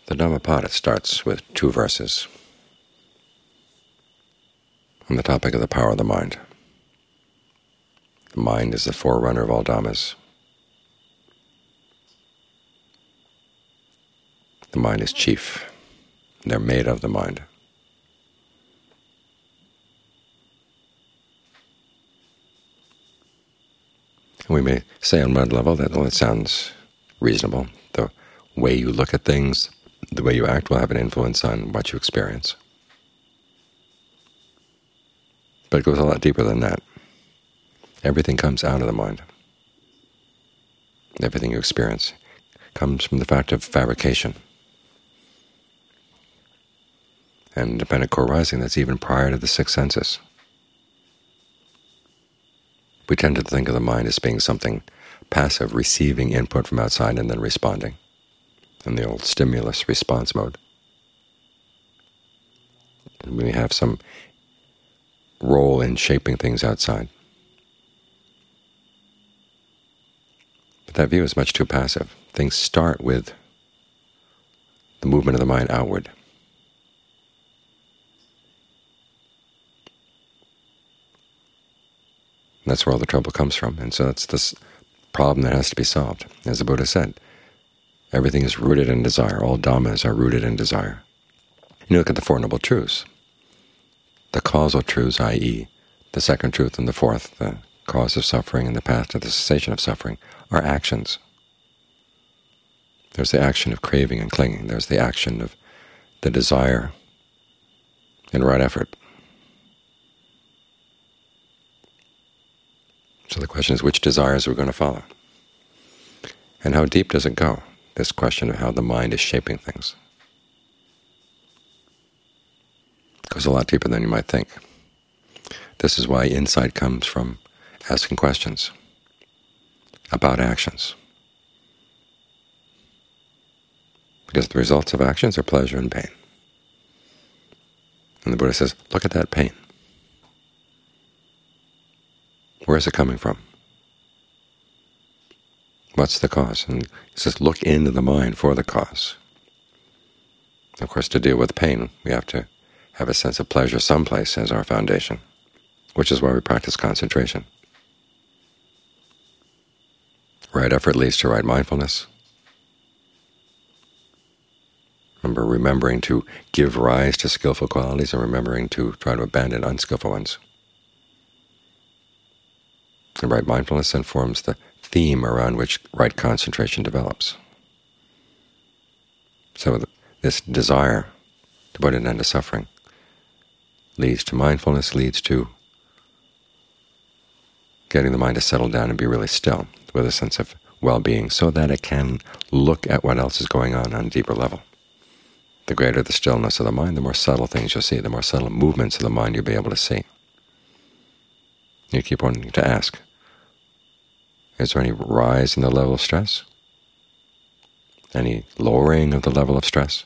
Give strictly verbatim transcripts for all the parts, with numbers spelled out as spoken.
The Dhammapada starts with two verses on the topic of the power of the mind. The mind is the forerunner of all Dhammas. The mind is chief. They're made of the mind. We may say on one level that, well, it sounds reasonable. The way you look at things, the way you act will have an influence on what you experience. But it goes a lot deeper than that. Everything comes out of the mind. Everything you experience comes from the fact of fabrication. And independent co-arising, that's even prior to the six senses. We tend to think of the mind as being something passive, receiving input from outside and then responding, in the old stimulus-response mode. And we have some role in shaping things outside. But that view is much too passive. Things start with the movement of the mind outward. And that's where all the trouble comes from. And so that's this problem that has to be solved. As the Buddha said, everything is rooted in desire. All dhammas are rooted in desire. You look at the Four Noble Truths. The causal truths, that is the second truth and the fourth, the cause of suffering and the path to the cessation of suffering, are actions. There's the action of craving and clinging. There's the action of the desire and right effort. So the question is, which desires are we going to follow? And how deep does it go, this question of how the mind is shaping things? It goes a lot deeper than you might think. This is why insight comes from asking questions about actions. Because the results of actions are pleasure and pain. And the Buddha says, look at that pain. Where is it coming from? What's the cause? And he says, look into the mind for the cause. Of course, to deal with pain, we have to have a sense of pleasure someplace as our foundation, which is why we practice concentration. Right effort leads to right mindfulness. Remember, remembering to give rise to skillful qualities and remembering to try to abandon unskillful ones. And right mindfulness then forms the theme around which right concentration develops. So this desire to put an end to suffering leads to mindfulness, leads to getting the mind to settle down and be really still with a sense of well-being so that it can look at what else is going on on a deeper level. The greater the stillness of the mind, the more subtle things you'll see, the more subtle movements of the mind you'll be able to see. You keep wanting to ask, is there any rise in the level of stress? Any lowering of the level of stress?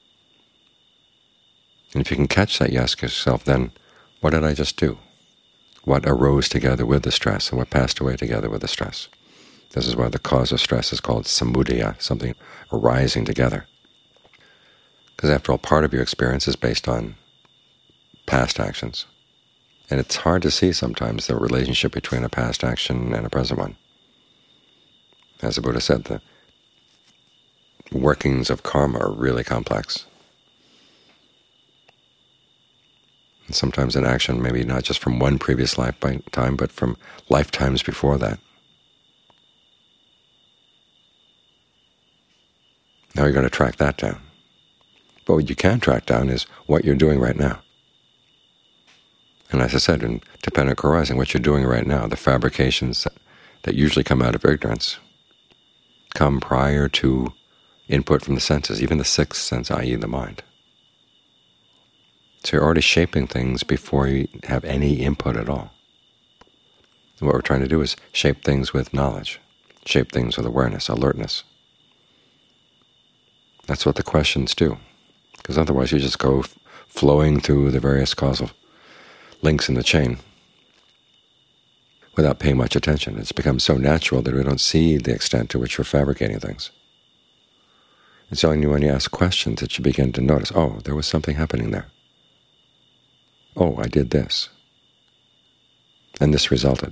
And if you can catch that, you ask yourself then, what did I just do? What arose together with the stress and what passed away together with the stress? This is why the cause of stress is called samudaya, something arising together. Because after all, part of your experience is based on past actions. And it's hard to see sometimes the relationship between a past action and a present one. As the Buddha said, the workings of karma are really complex. And sometimes an action maybe not just from one previous lifetime, but from lifetimes before that. Now you're going to track that down. But what you can track down is what you're doing right now. And as I said, in dependent co-arising, what you're doing right now, the fabrications that, that usually come out of ignorance, come prior to input from the senses, even the sixth sense, that is the mind. So you're already shaping things before you have any input at all. And what we're trying to do is shape things with knowledge, shape things with awareness, alertness. That's what the questions do, because otherwise you just go f flowing through the various causal links in the chain without paying much attention. It's become so natural that we don't see the extent to which we're fabricating things. It's only when you ask questions that you begin to notice, oh, there was something happening there. Oh, I did this. And this resulted.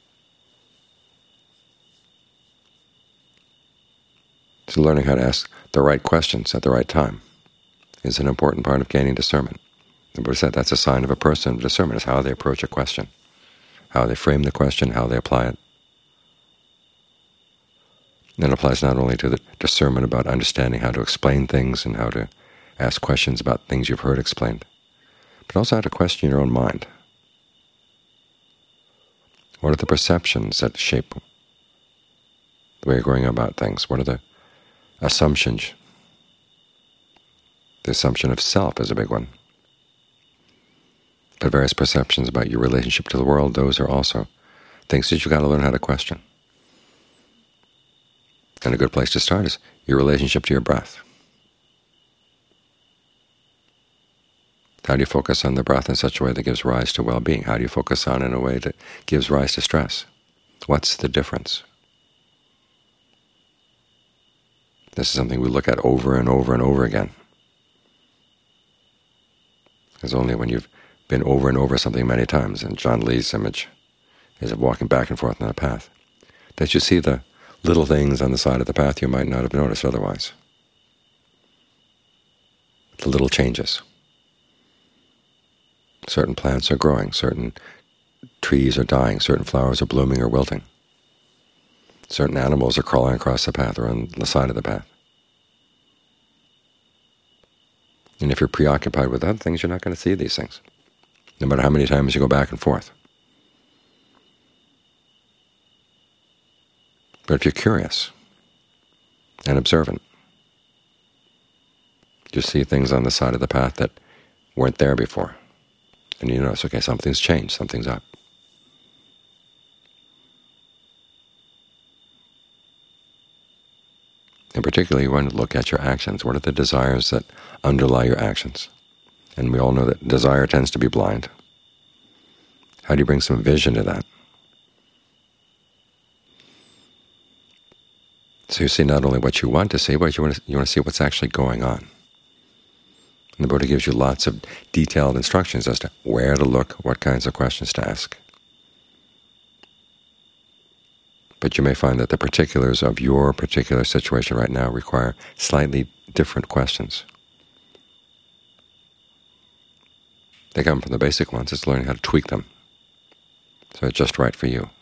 So learning how to ask the right questions at the right time is an important part of gaining discernment. The Buddha said that's a sign of a person of discernment, is how they approach a question, how they frame the question, how they apply it. And it applies not only to the discernment about understanding how to explain things and how to ask questions about things you've heard explained, but also how to question your own mind. What are the perceptions that shape the way you're going about things? What are the assumptions? The assumption of self is a big one. But various perceptions about your relationship to the world, those are also things that you've got to learn how to question. And a good place to start is your relationship to your breath. How do you focus on the breath in such a way that gives rise to well-being? How do you focus on it in a way that gives rise to stress? What's the difference? This is something we look at over and over and over again. Because only when you've been over and over something many times, and John Lee's image is of walking back and forth on the path, that you see the little things on the side of the path you might not have noticed otherwise. The little changes. Certain plants are growing, certain trees are dying, certain flowers are blooming or wilting. Certain animals are crawling across the path or on the side of the path. And if you're preoccupied with other things, you're not going to see these things, no matter how many times you go back and forth. But if you're curious and observant, you see things on the side of the path that weren't there before. And you notice, okay, something's changed, something's up. And particularly, you want to look at your actions. What are the desires that underlie your actions? And we all know that desire tends to be blind. How do you bring some vision to that? So you see not only what you want to see, but you want to, you want to see what's actually going on. And the Buddha gives you lots of detailed instructions as to where to look, what kinds of questions to ask. But you may find that the particulars of your particular situation right now require slightly different questions. They come from the basic ones. It's learning how to tweak them so it's just right for you.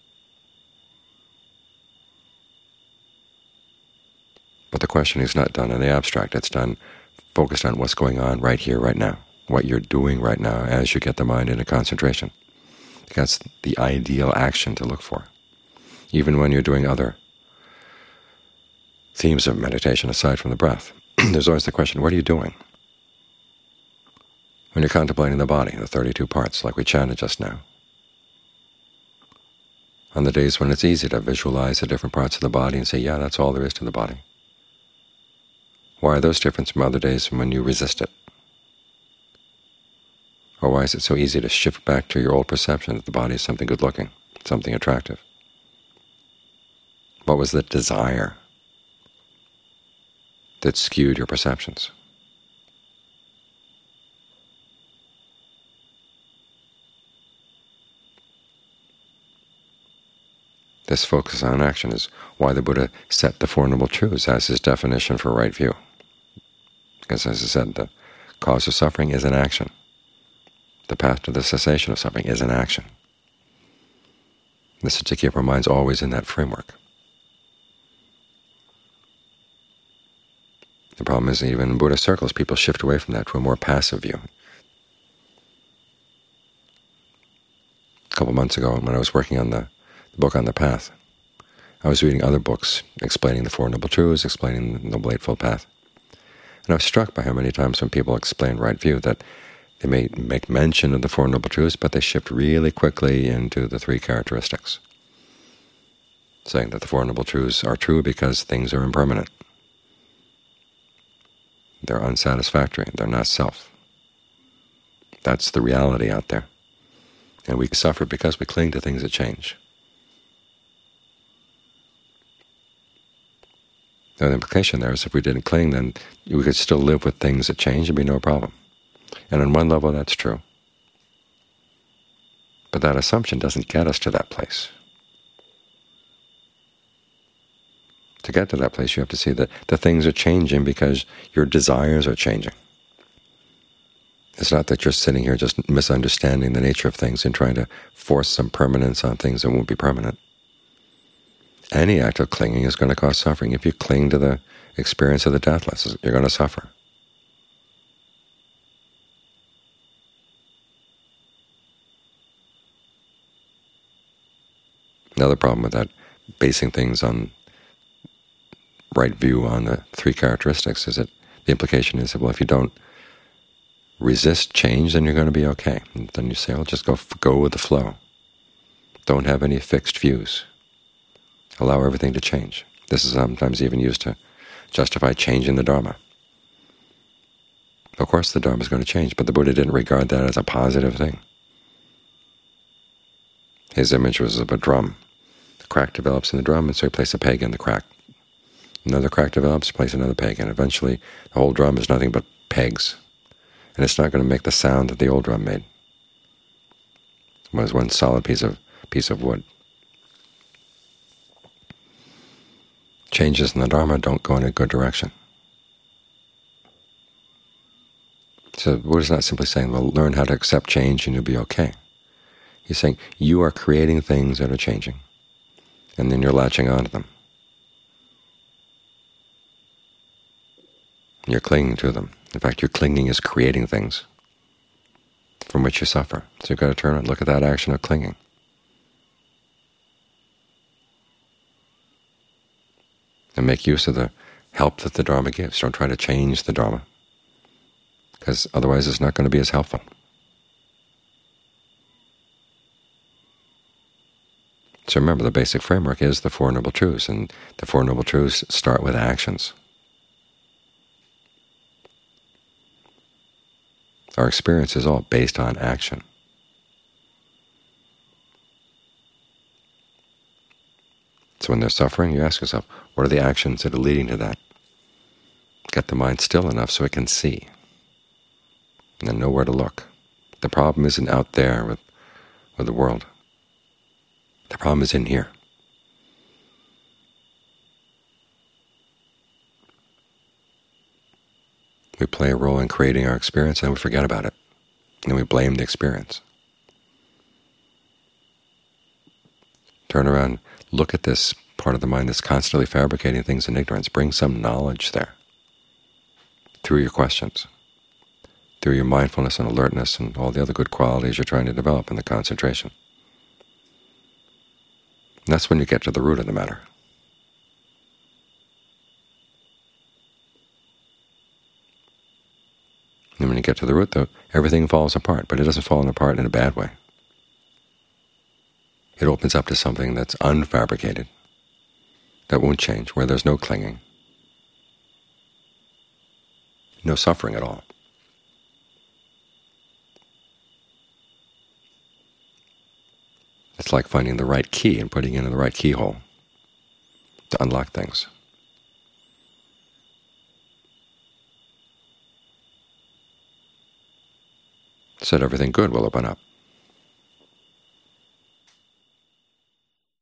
But the questioning is not done in the abstract. It's done focused on what's going on right here, right now, what you're doing right now as you get the mind into concentration. That's the ideal action to look for. Even when you're doing other themes of meditation aside from the breath, there's always the question, what are you doing? When you're contemplating the body, the thirty-two parts, like we chanted just now, on the days when it's easy to visualize the different parts of the body and say, yeah, that's all there is to the body. Why are those different from other days when you resist it? Or why is it so easy to shift back to your old perception that the body is something good-looking, something attractive? What was the desire that skewed your perceptions? This focus on action is why the Buddha set the Four Noble Truths as his definition for right view. Because, as I said, the cause of suffering is an action. The path to the cessation of suffering is an action. This is to keep our minds always in that framework. The problem is, even in Buddhist circles, people shift away from that to a more passive view. A couple months ago, when I was working on the, the book on the path, I was reading other books explaining the Four Noble Truths, explaining the Noble Eightfold Path. And I was struck by how many times when people explain right view that they may make mention of the Four Noble Truths, but they shift really quickly into the three characteristics, saying that the Four Noble Truths are true because things are impermanent. They're unsatisfactory. They're not self. That's the reality out there. And we suffer because we cling to things that change. The implication there is if we didn't cling, then we could still live with things that change and be no problem. And on one level, that's true. But that assumption doesn't get us to that place. To get to that place, you have to see that the things are changing because your desires are changing. It's not that you're sitting here just misunderstanding the nature of things and trying to force some permanence on things that won't be permanent. Any act of clinging is going to cause suffering. If you cling to the experience of the deathless, you're going to suffer. Another problem with that, basing things on right view on the three characteristics, is that the implication is that, well, if you don't resist change, then you're going to be okay. And then you say, well, just go go with the flow. Don't have any fixed views. Allow everything to change. This is sometimes even used to justify changing the Dharma. Of course the Dharma is going to change, but the Buddha didn't regard that as a positive thing. His image was of a drum. The crack develops in the drum, and so he placed a peg in the crack. Another crack develops, place another peg, and eventually the whole drum is nothing but pegs. And it's not going to make the sound that the old drum made. It was one solid piece of piece of wood. Changes in the Dharma don't go in a good direction. So the Buddha's not simply saying, well, learn how to accept change and you'll be okay. He's saying you are creating things that are changing, and then you're latching onto them. You're clinging to them. In fact, your clinging is creating things from which you suffer. So you've got to turn and look at that action of clinging. And make use of the help that the Dharma gives. Don't try to change the Dharma, because otherwise it's not going to be as helpful. So remember, the basic framework is the Four Noble Truths, and the Four Noble Truths start with actions. Our experience is all based on action. So when there's suffering, you ask yourself, what are the actions that are leading to that? Get the mind still enough so it can see, and then know where to look. The problem isn't out there with, with the world. The problem is in here. We play a role in creating our experience, and then we forget about it. And then we blame the experience. Turn around, look at this part of the mind that's constantly fabricating things in ignorance. Bring some knowledge there through your questions, through your mindfulness and alertness and all the other good qualities you're trying to develop in the concentration. And that's when you get to the root of the matter. And when you get to the root, though, everything falls apart, but it doesn't fall apart in a bad way. It opens up to something that's unfabricated, that won't change, where there's no clinging, no suffering at all. It's like finding the right key and putting it in the right keyhole to unlock things. So that everything good will open up.